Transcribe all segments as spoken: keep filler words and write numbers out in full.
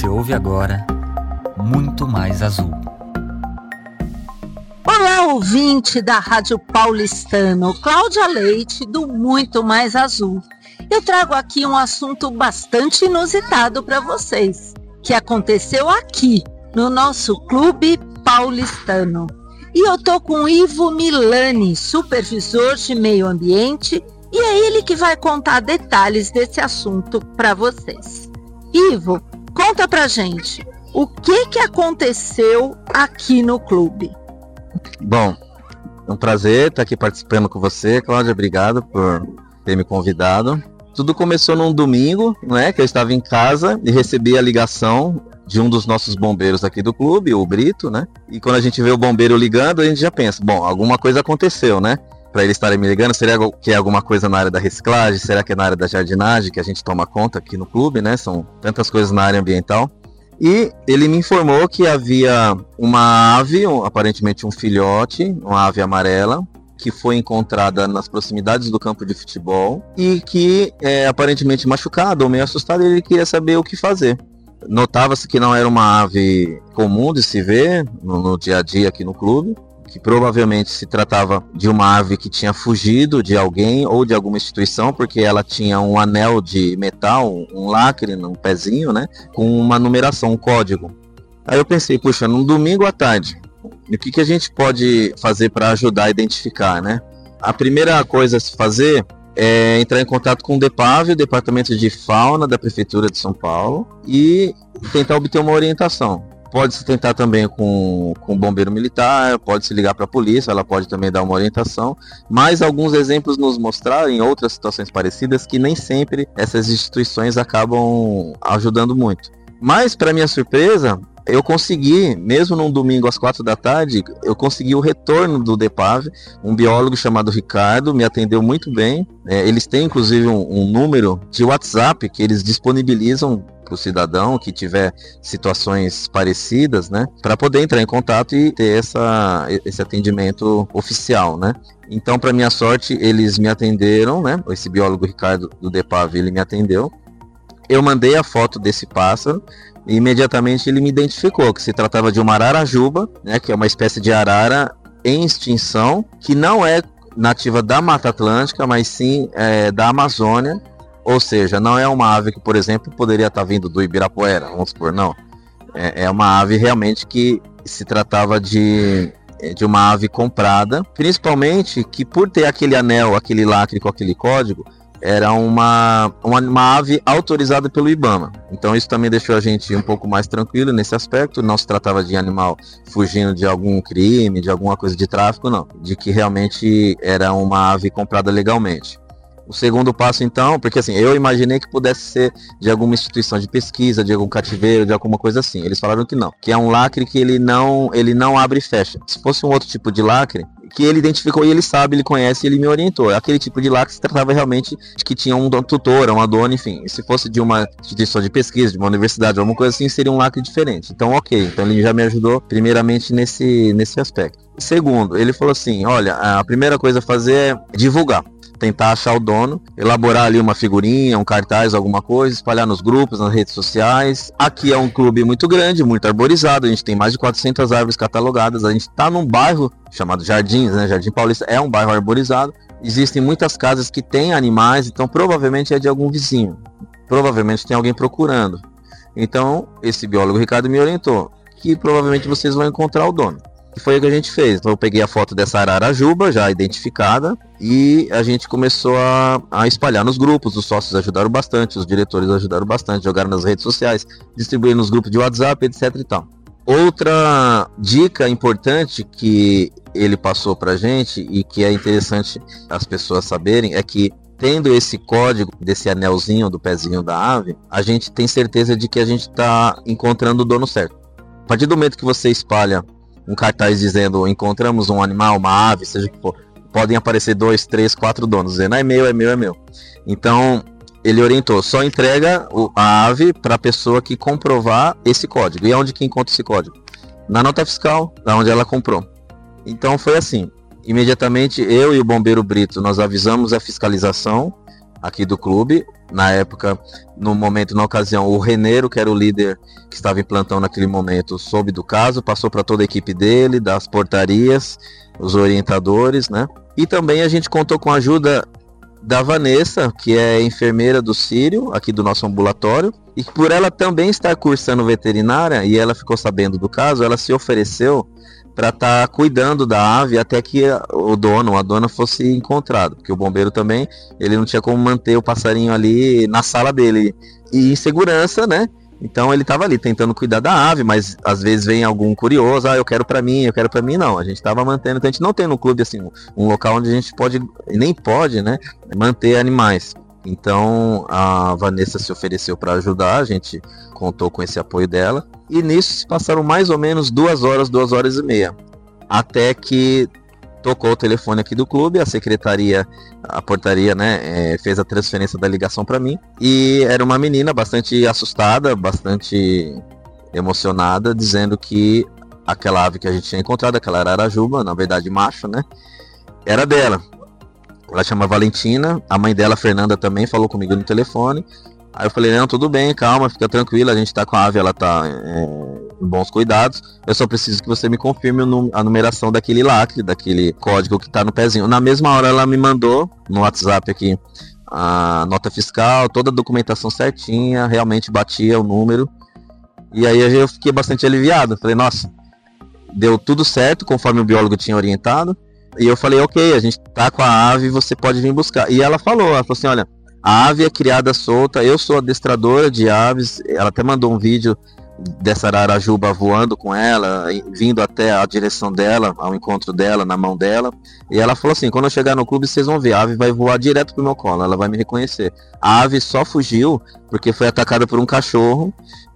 Você ouve agora Muito Mais Azul. Olá, ouvinte da Rádio Paulistano, Cláudia Leite, do Muito Mais Azul. Eu trago aqui um assunto bastante inusitado para vocês, que aconteceu aqui, no nosso Clube Paulistano. E eu tô com o Ivo Milani, supervisor de meio ambiente, e é ele que vai contar detalhes desse assunto para vocês. Ivo, conta pra gente, o que que aconteceu aqui no clube? Bom, é um prazer estar aqui participando com você, Cláudia, obrigado por ter me convidado. Tudo começou num domingo, né, que eu estava em casa e recebi a ligação de um dos nossos bombeiros aqui do clube, o Brito, né, e quando a gente vê o bombeiro ligando, a gente já pensa, bom, alguma coisa aconteceu, né, para eles estarem me ligando, será que é alguma coisa na área da reciclagem, será que é na área da jardinagem, que a gente toma conta aqui no clube, né, são tantas coisas na área ambiental. E ele me informou que havia uma ave, um, aparentemente um filhote, uma ave amarela, que foi encontrada nas proximidades do campo de futebol e que é aparentemente machucado ou meio assustado, e ele queria saber o que fazer. Notava-se que não era uma ave comum de se ver no, no dia a dia aqui no clube, que provavelmente se tratava de uma ave que tinha fugido de alguém ou de alguma instituição, porque ela tinha um anel de metal, um lacre no pezinho, né, com uma numeração, um código. Aí eu pensei, puxa, num domingo à tarde, o que, que a gente pode fazer para ajudar a identificar, né? A primeira coisa a se fazer é entrar em contato com o DEPAV, o Departamento de Fauna da Prefeitura de São Paulo, e tentar obter uma orientação. Pode-se tentar também com, com o bombeiro militar, pode-se ligar para a polícia, ela pode também dar uma orientação, mas alguns exemplos nos mostraram, em outras situações parecidas, que nem sempre essas instituições acabam ajudando muito. Mas, para minha surpresa, eu consegui, mesmo num domingo às quatro da tarde, eu consegui o retorno do DEPAV, um biólogo chamado Ricardo, me atendeu muito bem. É, eles têm, inclusive, um, um número de WhatsApp que eles disponibilizam para o cidadão que tiver situações parecidas, né, para poder entrar em contato e ter essa, esse atendimento oficial, né. Então, para minha sorte, eles me atenderam, né, esse biólogo Ricardo do DEPAV, ele me atendeu. Eu mandei a foto desse pássaro e imediatamente ele me identificou que se tratava de uma ararajuba, né, que é uma espécie de arara em extinção, que não é nativa da Mata Atlântica, mas sim é, da Amazônia. Ou seja, não é uma ave que, por exemplo, poderia estar vindo do Ibirapuera, vamos supor, não. É, é uma ave realmente que se tratava de, de uma ave comprada, principalmente que por ter aquele anel, aquele lacre com aquele código, era uma, uma, uma ave autorizada pelo IBAMA. Então isso também deixou a gente um pouco mais tranquilo nesse aspecto. Não se tratava de animal fugindo de algum crime, de alguma coisa de tráfico, não. De que realmente era uma ave comprada legalmente. O segundo passo, então, porque assim, eu imaginei que pudesse ser de alguma instituição de pesquisa, de algum cativeiro, de alguma coisa assim. Eles falaram que não, que é um lacre que ele não, ele não abre e fecha. Se fosse um outro tipo de lacre, que ele identificou e ele sabe, ele conhece, ele me orientou. Aquele tipo de lacre se tratava realmente de que tinha um tutor, uma dona, enfim. E se fosse de uma instituição de pesquisa, de uma universidade, alguma coisa assim, seria um lacre diferente. Então, ok. Então ele já me ajudou primeiramente nesse, nesse aspecto. Segundo, ele falou assim, olha, a primeira coisa a fazer é divulgar. Tentar achar o dono, elaborar ali uma figurinha, um cartaz, alguma coisa, espalhar nos grupos, nas redes sociais. Aqui é um clube muito grande, muito arborizado, a gente tem mais de quatrocentas árvores catalogadas, a gente está num bairro chamado Jardins, né? Jardim Paulista é um bairro arborizado, existem muitas casas que têm animais, então provavelmente é de algum vizinho, provavelmente tem alguém procurando. Então, esse biólogo Ricardo me orientou, que provavelmente vocês vão encontrar o dono. E foi o que a gente fez. Então eu peguei a foto dessa ararajuba já identificada e a gente começou a, a espalhar nos grupos. Os sócios ajudaram bastante, os diretores ajudaram bastante, jogaram nas redes sociais, distribuíram nos grupos de WhatsApp, etc e tal. Outra dica importante que ele passou pra gente e que é interessante as pessoas saberem é que, tendo esse código desse anelzinho do pezinho da ave, a gente tem certeza de que a gente está encontrando o dono certo. A partir do momento que você espalha um cartaz dizendo encontramos um animal, uma ave, seja o que for, podem aparecer dois, três, quatro donos dizendo é meu, é meu, é meu. Então ele orientou, só entrega a ave para a pessoa que comprovar esse código. E onde que encontra esse código? Na nota fiscal, da onde ela comprou. Então foi assim, imediatamente eu e o bombeiro Brito nós avisamos a fiscalização, aqui do clube. Na época, no momento, na ocasião, o Reneiro, que era o líder que estava em plantão naquele momento, soube do caso, passou para toda a equipe dele, das portarias, os orientadores, né? E também a gente contou com a ajuda da Vanessa, que é enfermeira do Sírio, aqui do nosso ambulatório, e por ela também estar cursando veterinária, e ela ficou sabendo do caso, ela se ofereceu para estar tá cuidando da ave até que o dono ou a dona fosse encontrado, porque o bombeiro também, ele não tinha como manter o passarinho ali na sala dele, e em segurança, né? Então ele estava ali tentando cuidar da ave, mas às vezes vem algum curioso, ah, eu quero para mim, eu quero para mim, não, a gente estava mantendo, então a gente não tem no clube assim, um local onde a gente pode, nem pode, né, manter animais. Então a Vanessa se ofereceu para ajudar, a gente contou com esse apoio dela, e nisso se passaram mais ou menos duas horas, duas horas e meia, até que tocou o telefone aqui do clube, a secretaria, a portaria, né, é, fez a transferência da ligação para mim, e era uma menina bastante assustada, bastante emocionada, dizendo que aquela ave que a gente tinha encontrado, aquela ararajuba, na verdade macho, né, era dela. Ela chama Valentina, a mãe dela, Fernanda, também falou comigo no telefone. Aí eu falei, não, tudo bem, calma, fica tranquila, a gente tá com a ave, ela tá é, em bons cuidados, eu só preciso que você me confirme a numeração daquele lacre, daquele código que tá no pezinho. Na mesma hora ela me mandou no WhatsApp aqui a nota fiscal, toda a documentação certinha, realmente batia o número, e aí eu fiquei bastante aliviado, falei, nossa, deu tudo certo, conforme o biólogo tinha orientado, e eu falei, ok, a gente tá com a ave, você pode vir buscar. E ela falou, ela falou assim, olha, a ave é criada solta, eu sou adestradora de aves, ela até mandou um vídeo dessa ararajuba voando com ela, vindo até a direção dela, ao encontro dela, na mão dela, e ela falou assim, quando eu chegar no clube vocês vão ver, a ave vai voar direto pro meu colo, ela vai me reconhecer. A ave só fugiu porque foi atacada por um cachorro,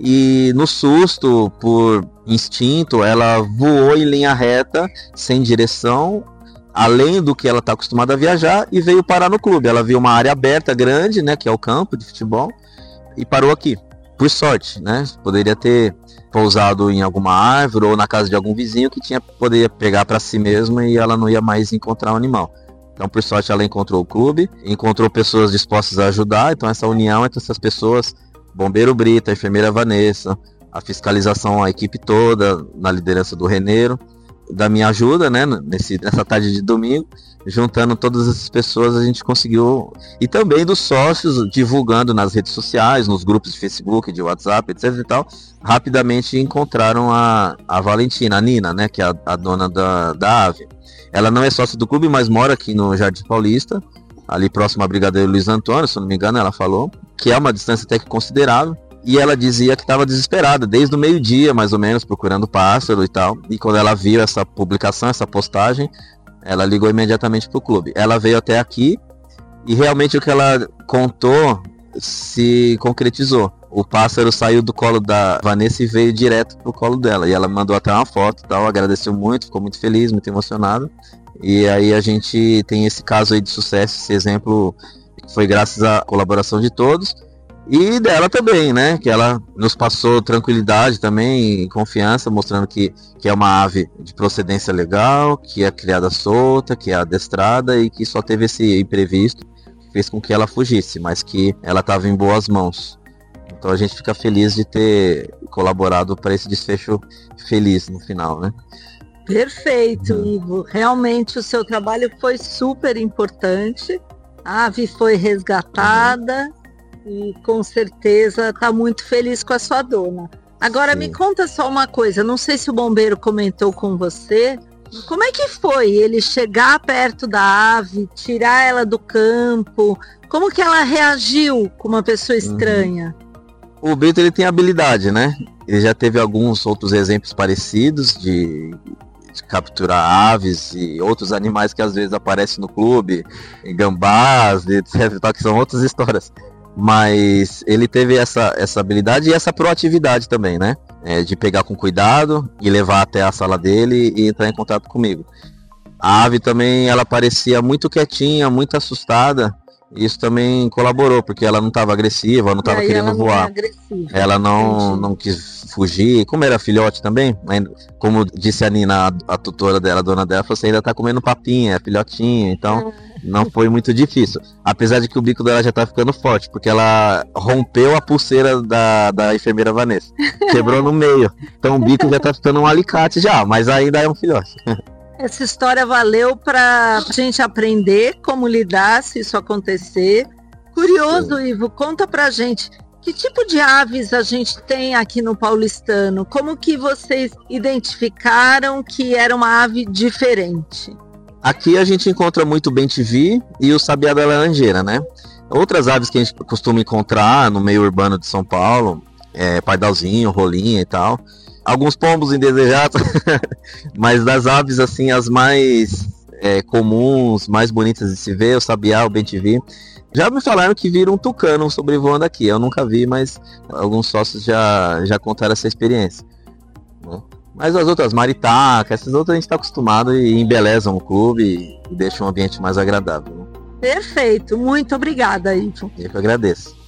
e no susto, por instinto, ela voou em linha reta, sem direção, além do que ela está acostumada a viajar, e veio parar no clube. Ela viu uma área aberta grande, né, que é o campo de futebol, e parou aqui. Por sorte, né? Poderia ter pousado em alguma árvore ou na casa de algum vizinho que tinha poderia pegar para si mesma e ela não ia mais encontrar o animal. Então, por sorte, ela encontrou o clube, encontrou pessoas dispostas a ajudar. Então, essa união entre essas pessoas, bombeiro Brita, a enfermeira Vanessa, a fiscalização, a equipe toda, na liderança do Reneiro, da minha ajuda, né, nesse, nessa tarde de domingo, juntando todas essas pessoas, a gente conseguiu, e também dos sócios, divulgando nas redes sociais, nos grupos de Facebook, de WhatsApp, etc e tal, rapidamente encontraram a, a Valentina, a Nina, né, que é a, a dona da, da ave. Ela não é sócia do clube, mas mora aqui no Jardim Paulista, ali próximo à Brigadeiro Luiz Antônio, se não me engano, ela falou, que é uma distância até que considerável. E ela dizia que estava desesperada, desde o meio-dia, mais ou menos, procurando pássaro e tal. E quando ela viu essa publicação, essa postagem, ela ligou imediatamente para o clube. Ela veio até aqui e realmente o que ela contou se concretizou. O pássaro saiu do colo da Vanessa e veio direto pro colo dela. E ela mandou até uma foto e tal, agradeceu muito, ficou muito feliz, muito emocionada. E aí a gente tem esse caso aí de sucesso, esse exemplo que foi graças à colaboração de todos. E dela também, né, que ela nos passou tranquilidade também e confiança, mostrando que, que é uma ave de procedência legal, que é criada solta, que é adestrada e que só teve esse imprevisto que fez com que ela fugisse, mas que ela estava em boas mãos. Então a gente fica feliz de ter colaborado para esse desfecho feliz no final, né? Perfeito, uhum. Ivo. Realmente o seu trabalho foi super importante. A ave foi resgatada. Uhum. E com certeza está muito feliz com a sua dona. Agora Sim. Me conta só uma coisa, não sei se o bombeiro comentou com você, como é que foi ele chegar perto da ave, tirar ela do campo, como que ela reagiu com uma pessoa estranha? Uhum. O Brito, ele tem habilidade, né? Ele já teve alguns outros exemplos parecidos de, de capturar aves e outros animais que às vezes aparecem no clube, gambás, etcétera, que são outras histórias. Mas ele teve essa, essa habilidade e essa proatividade também, né? É, de pegar com cuidado e levar até a sala dele e entrar em contato comigo. A ave também, ela parecia muito quietinha, muito assustada. Isso também colaborou, porque ela não estava agressiva, não estava querendo ela não voar. é agressiva. Ela não, não quis fugir. Como era filhote também, como disse a Nina, a, a tutora dela, a dona dela, falou assim, ainda tá comendo papinha, é filhotinha, então não foi muito difícil. Apesar de que o bico dela já tá ficando forte, porque ela rompeu a pulseira da, da enfermeira Vanessa. Quebrou no meio. Então o bico já tá ficando um alicate já, mas ainda é um filhote. Essa história valeu para a gente aprender como lidar se isso acontecer. Curioso, Sim. Ivo, conta pra gente, que tipo de aves a gente tem aqui no Paulistano? Como que vocês identificaram que era uma ave diferente? Aqui a gente encontra muito o bem-te-vi e o sabiá da laranjeira, né? Outras aves que a gente costuma encontrar no meio urbano de São Paulo, é pardalzinho, rolinha e tal. Alguns pombos indesejados, mas das aves, assim, as mais é, comuns, mais bonitas de se ver, o sabiá, o bem-te-vi. Já me falaram que viram um tucano sobrevoando aqui, eu nunca vi, mas alguns sócios já, já contaram essa experiência. Mas as outras, maritaca, essas outras a gente está acostumado e embelezam o clube e deixam um ambiente mais agradável. Perfeito, muito obrigada, Ivo. Eu que agradeço.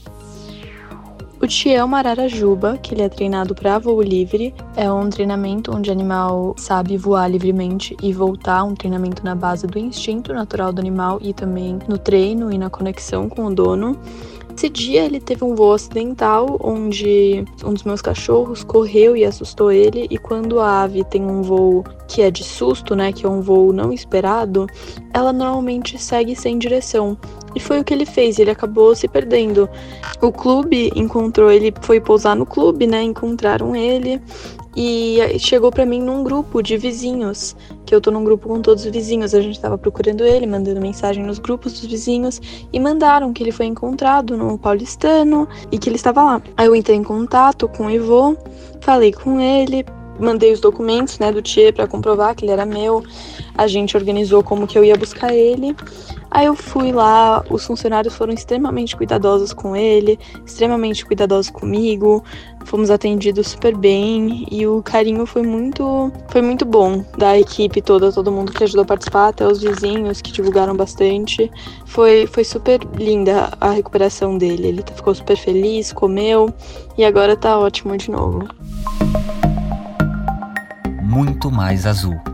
O Tchê é uma ararajuba, que ele é treinado para voo livre. É um treinamento onde o animal sabe voar livremente e voltar, um treinamento na base do instinto natural do animal e também no treino e na conexão com o dono. Esse dia ele teve um voo acidental, onde um dos meus cachorros correu e assustou ele, e quando a ave tem um voo que é de susto, né, que é um voo não esperado, ela normalmente segue sem direção. E foi o que ele fez, ele acabou se perdendo. O clube encontrou ele, foi pousar no clube, né, encontraram ele, e chegou pra mim num grupo de vizinhos, que eu tô num grupo com todos os vizinhos, a gente tava procurando ele, mandando mensagem nos grupos dos vizinhos, e mandaram que ele foi encontrado no Paulistano, e que ele estava lá. Aí eu entrei em contato com o Ivo, falei com ele, mandei os documentos, né, do Tchê pra comprovar que ele era meu, a gente organizou como que eu ia buscar ele. Aí eu fui lá, os funcionários foram extremamente cuidadosos com ele, extremamente cuidadosos comigo, fomos atendidos super bem e o carinho foi muito, foi muito bom da equipe toda, todo mundo que ajudou a participar, até os vizinhos que divulgaram bastante. Foi, foi super linda a recuperação dele, ele ficou super feliz, comeu e agora tá ótimo de novo. Muito mais azul.